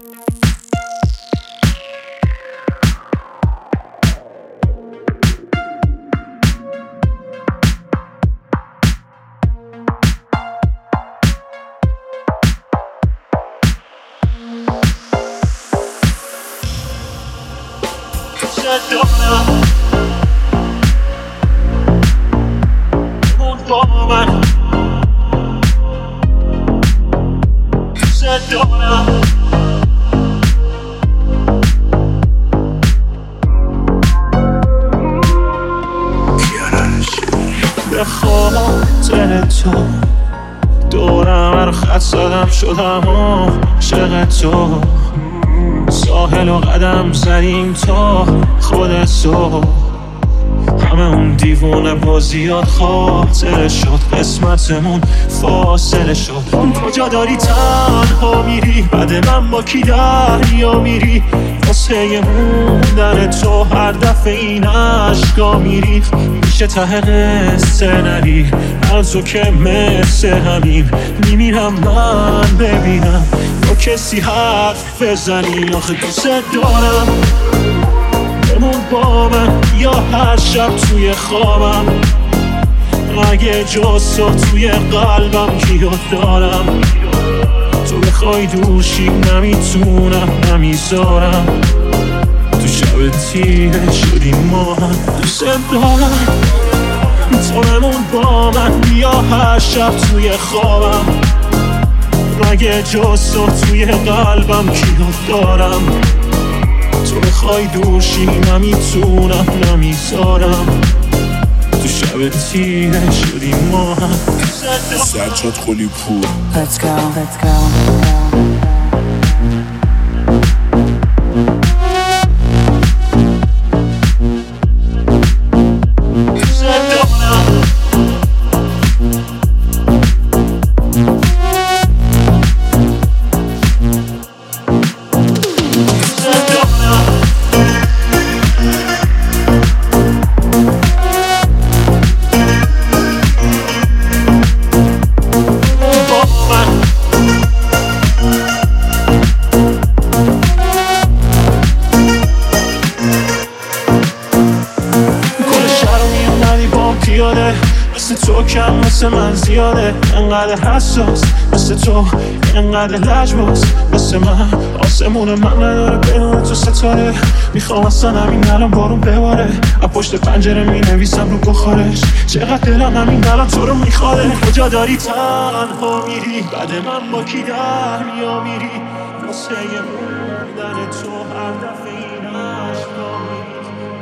دارم اون با من دوست دارم به خاطر تو دورم هر خط زدم شدم عاشق تو ساحل و قدم زدیم تا خودت تو همه اون دیوونه بازیات خاطره شد قسمتمون فاصله شد کجا داری تنها میری بعد من با کی دریا میری واسه موندن تو هر دفعه این عشقا میری میشه ته قصه نری از تو که مثل همین میمیرم من ببینم با کسی حرف بزنی آخه دوست دارم بمون با من یا هر شب توی خوابم اگه جز تو توی قلبم کیات دارم تو بخوای دوشی نمیتونم نمیذارم تو شب تیره شدیم ما هم دوست دارم تو بمون با من یا هر شب توی خوابم اگه جز تو توی قلبم کیات دارم تو بخوای دوشی نمیتونم نمیذارم تو شب تیره شدیم ما هم سجاد قلی پور Let's go, let's go. مثل تو کم مثل من زیاده انقدر حساس مثل تو انقدر لجباز مثل من آسمون من نداره بدون تو ستاره میخوام اصلا همین الان بارون بباره از پشت پنجره مینویسم رو بخارش چقدر دلم همین الان تو رو میخواره کجا داری تنها میری بعد من با کی دریا میری واسه موندن تو هر دفعه این عشقا میری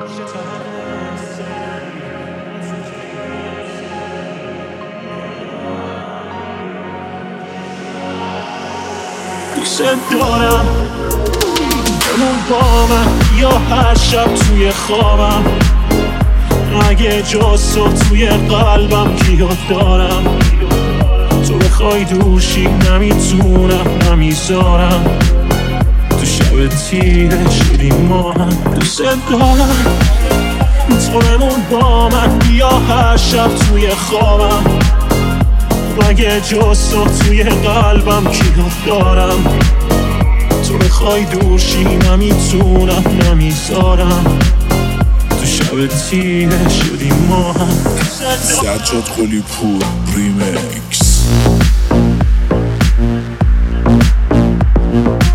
دوست دارم بمون با من یا هر شب توی خوابم اگه جز تو توی قلبم کیات دارم تو بخوای دوشی نمیتونم نمیذارم تو شب تیره شدیم ما هم دوست دارم تو بمون با من یا هر شب توی خوابم اگه جز تو توی قلبم کیات دارم تو بخوای دوشی نمیتونم نمیذارم تو شب تیره شدیم ما هم سجاد قلی پور ریمیکس